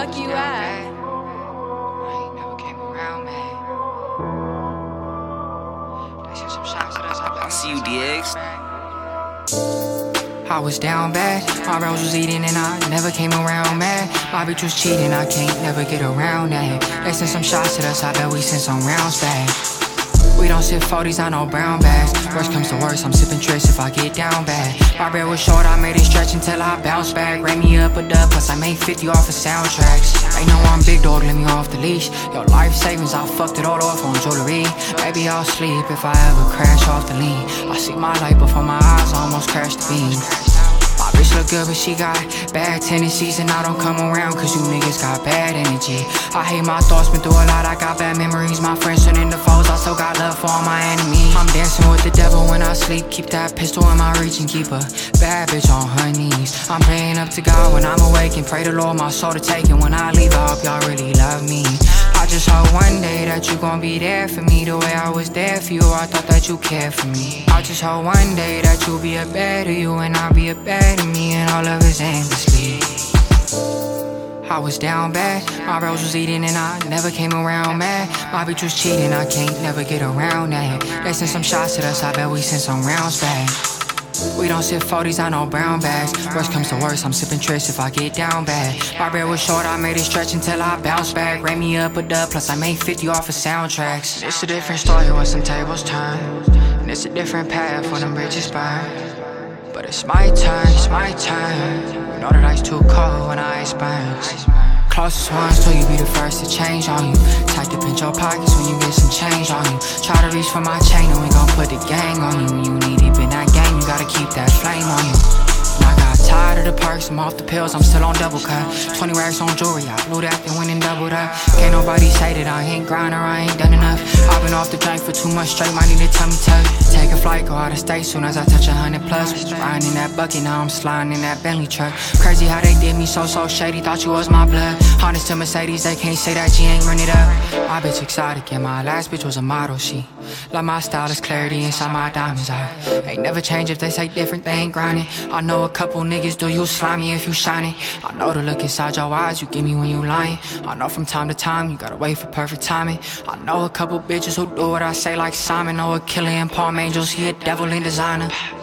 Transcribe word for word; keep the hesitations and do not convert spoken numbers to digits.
fuck you at? I ain't never came around, man. They sent some shots at us. I see you, D X. I was down bad, my bros was eating and I never came around mad. My bitch was cheating, I can't never get around that. They sent some shots at us, I bet we sent some rounds back. We don't sip forties, I know brown bags. Worst comes to worst, I'm sipping tricks if I get down bad. My bread was short, I made it stretch until I bounce back. Ran me up a dub, plus I made fifty off of soundtracks. Ain't know I'm big dog, let me off the leash. Yo, life savings, I fucked it all off on jewelry. Maybe I'll sleep if I ever crash off the lean. I see my light before my eyes almost crashed the beam. My bitch look good, but she got bad tendencies, and I don't come around cause you niggas got bad energy. I hate my thoughts, been through a lot, I got bad memories. My friends turn into foes, I still got love for all my enemies. I'm dancing with the devil when I sleep, keep that pistol in my reach and keep a bad bitch on her knees. I'm praying up to God when I'm awake and pray the Lord my soul to take, and when I leave I hope y'all really love me. I just hope one day that you gon' be there for me the way I was there for you. I thought that you cared for me. I just hope one day that you'll be a better you and I'll be a better me, and all of us endlessly. I was down bad, my bros was eating and I never came around mad. My bitch was cheating, I can't never get around that. They sent some shots at us, I bet we sent some rounds back. We don't sip forties, I know brown bags. Worst comes to worst, I'm sipping tricks if I get down bad. My bread was short, I made it stretch until I bounce back. Ran me up a dub, plus I made fifty off of soundtracks. It's a different story when some tables turn, and it's a different path when them bridges burn. But it's my turn, it's my turn. You know that ice too cold when ice burns. Closest ones till you be the first to change on you. Tight to pinch your pockets when you get some change on you. Try to reach for my chain and we gon' put the gang on you. When you need deep in that game, you gotta keep that flame on you. And I got tired of the perks, I'm off the pills, I'm still on double cut. Twenty racks on jewelry, I blew that and went and doubled up. Can't nobody say that I ain't grind or I ain't done enough. I've been off the drink for too much straight, might need a tummy tuck. Take a flight, go out of state soon as I touch a hundred plus. Riding in that bucket, now I'm sliding in that Bentley truck. Crazy how they did me so, so shady, thought you was my blood. Honest to Mercedes, they can't say that G ain't run it up. My bitch exotic, and my last bitch was a model, she like my style is clarity inside my diamonds. I ain't never change if they say different, they ain't grinding. I know a couple niggas do you slimy if you shining. I know the look inside your eyes you give me when you lying. I know from time to time you gotta wait for perfect timing. I know a couple bitches who do what I say like Simon. Know a killer in Palm Angels, he a devil in designer.